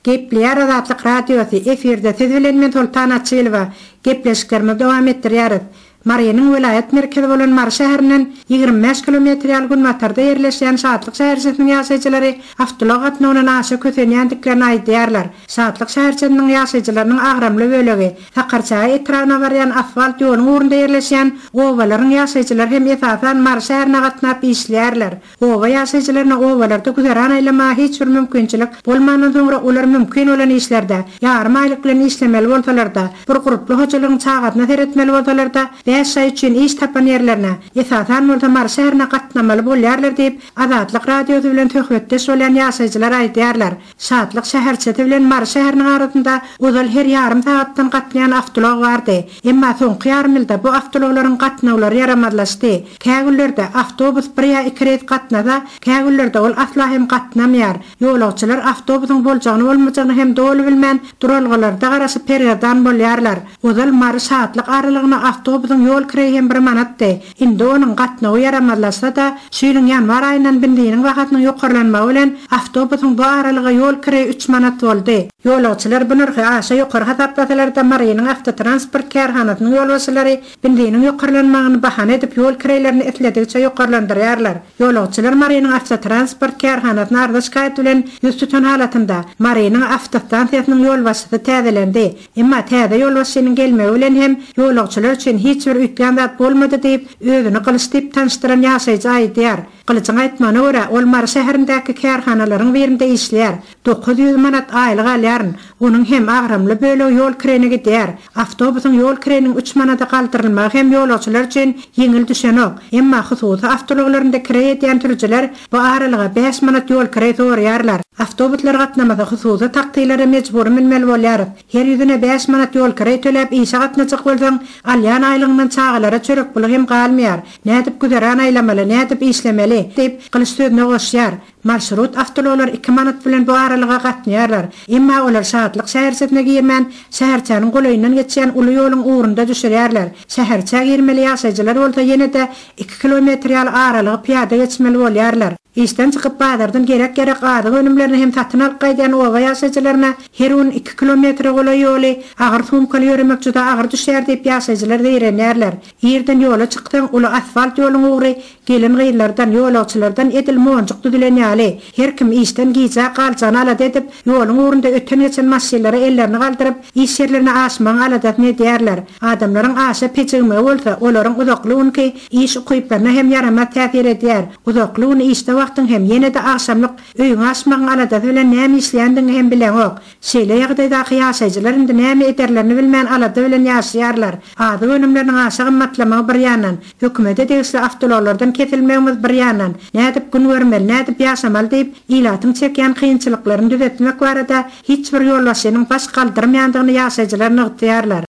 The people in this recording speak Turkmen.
Gepler Azatlyk radiosu efirde tezbilenmen Sultan Açylova gepleşiklerine dowam etdirýär. Mariýanyň vilayet merkezi bolan Mar şäherinden 25 kilometr ýal günwatarda ýerleşýän Şatlyk şäherçesiniň ýaşaýjylary awtolog gatnawynyň aşy kötenýändiklerini aýdýarlar. Şatlyk şäherçesiniň ýaşaýjylarynyň agramly bölegi Takarçay etrawyna barýan asfalt ýolunyň urunda ýerleşýän owalaryň ýaşaýjylary hem esasan Mar şäherine gatnap işleýärler. Owa ýaşaýjylaryna owalarda güzäran aýlama hiç bir mümkinçilik bolmandan soňra olar mümkin bolan işlerde ýarym aýlyk bilen işlemeli bolsalar-da, bir guruply hojalygyň çagatyna seretmeli bolsalar-da, 5 ay üçin iş tapan yerlerine esasan bolsa Mar şäherine gatnamaly bolýarlar diýip Azatlyk radiosu bilen töhbetdeş bolan ýaşaýjylar aýdýarlar. Şatlyk şäherçesi bilen Mar şäheriniň arasynda uzal her ýarym saatdan gatnaýan awtolog bardy. Emma soňky ýarym ýylda bu awtologlaryň gatnawlary ýaramadlaşdy. Kägüllerde awtobus bir ýa 2 ret gatnasa, kägüllerde ol asla hem gatnamýar. Ýolagçylar awtobusyň boljagyny bolmajagyny hem dogry bilmän duralgylarda garaşyp perýadan bolýarlar. Uzal Mar Şatlyk aralygyna awtobusyň yol kireýi hem 1 manatdy. Indi onuň gatnawy ýaramadlaşsa da, şuýlyň ýanwar aýyndan bindiğiniň wagtynyň ýokarlanmagy bilen awtobusyň bu aralyga yol kireýi 3 manat boldy. Ýolagçylar bu narhy aşa ýokary hasaplasalar da Mariýanyň awtotransport kärhanasynyň ýolbaşçylary bindiğiniň ýokarlanmagyny bahana edip yol kireýlerini etledigçe ýokarlandyrýarlar. Ýolagçylar Mariýanyň awtotransport kärhanasyna arda şikaýet bilen ýüz tutan halatynda Mariýanyň awtostansiýasynyň ýolbaşçysy täzelendi. Emma täze ýolbaşçynyň gelmegi bilen hem ýolagçylar üçin hiç bir ütgän zat bolmady diýip özüni gylşdyp tanıştyran ýaşaýjy aýdýar. Gylçyň aýtmagyna görä, ol Mar şäherindäki kärhanalaryň birinde işleýär. 900 manat aýlyk alýaryn. Onuň hem agramly bölegi ýol kireni gidýär. Awtobusyň ýol kireniň 3 manata galdyrylmagy hem ýolagçylar üçin ýeňil düşenok. Emma hususy awtologlarynda kire edýän türjiler bu aralyga 5 manat ýol kire sorýarlar. Awtobuslar gatnamasa hususy takdirlere mejbur bilmeli bolýar. Her ýüzüne 5 manat ýol kire töläp işe gatnaçyk bolsaň, alýan aýlygynyň çagalara çörek pul hem galmaýar. Nädip güzäran aýlamaly, nädip işlemeli diýip gylyş sözüne goşýar. Marşrut awtologlar 2 manat bilen bu aralyga gatnaýarlar. Emma olar Şatlyk şäherçesine girmän, şäherçäniň golayyndan geçýän uly ýoluň uğrunda düşürýärler. Şäherçä girmeli ýaşaýjylar bolsa ýene-de 2 kilometr ýal aralygy piýada geçmeli bolýarlar. İşten çıkıp bazardan gerek adı önümlerini hem satın alıp gaýdýan owa ýaşaýjylaryna her gün 2 kilometr gola ýoly agyr sumkaly ýöremek juda agyr düşýär diýip ýaşaýjylar diýerler. Ýerden ýola çykdyň, uly asfalt ýoluň ugry gelin gyýlardan ýolagçylardan edil monjuk düdülenýäli. Her kim işten giýjä galjan alat edip ýoluň ugrunda öten geçen maşynlara ellerini galdyryp iş ýerlerine aşmaň aladat diýerler. Adamlaryň aşa peçigme bolsa, olaryň uzaklygyny iş ukyplaryna hem ýaramat täsir edýär. Uzaklygyny işde wagtyň hem ýene-de akşamlyk öýüň aşmagyň aladat bilen näme işleýändiňi hem bilenok. Şeýle ýagdaýda ýaşaýjylar indi näme ederlerini bilmän aladat bilen ýaşaýarlar. Ady önümleriniň aşa gymmatlamagy bir ýandan, hökümete degişli awtologlardan kesilmegimiz bir ýandan, nädip gün görmeli, nädip ýaşamaly diýip ilatyň çekýän kynçylyklaryny düzeltmek barada hiç bir ýolbaşçynyň baş galdyrmaýandygyny ýaşaýjylar nygtýarlar.